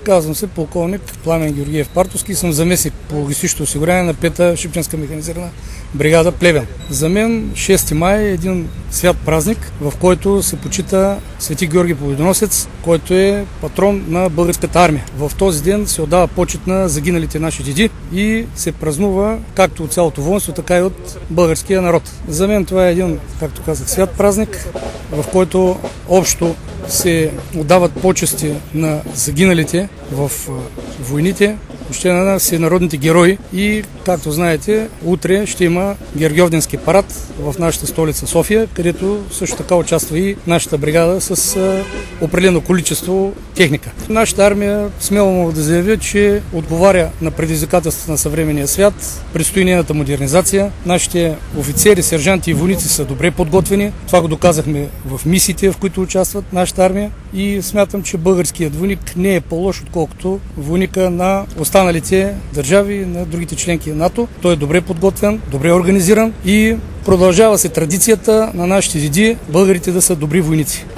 Казвам се полковник Пламен Георгиев Партовски и съм заместник по логистично осигуряване на 5-та Шипченска механизирана бригада Плевен. За мен 6 май е един свят празник, в който се почита Свети Георги Победоносец, който е патрон на българската армия. В този ден се отдава почет на загиналите наши деди и се празнува както от цялото воинство, така и от българския народ. За мен това е един, както казах, свят празник, в който общо се отдават почести на загиналите в войните, въобще на всенародните герои и, както знаете, утре ще има Гергьовденски парад в нашата столица София, където също така участва и нашата бригада с определено количество техника. Нашата армия смело мога да заявя, че отговаря на предизвикателствата на съвременния свят, предстои нейната модернизация. Нашите офицери, сержанти и войници са добре подготвени. Това го доказахме в мисиите, в които участват нашата армия и смятам, че българският войник не е по-лош, отколкото войника на останалите държави, на другите членки на НАТО. Той е добре подготвен, добре организиран и продължава се традицията на нашите деди българите да са добри войници.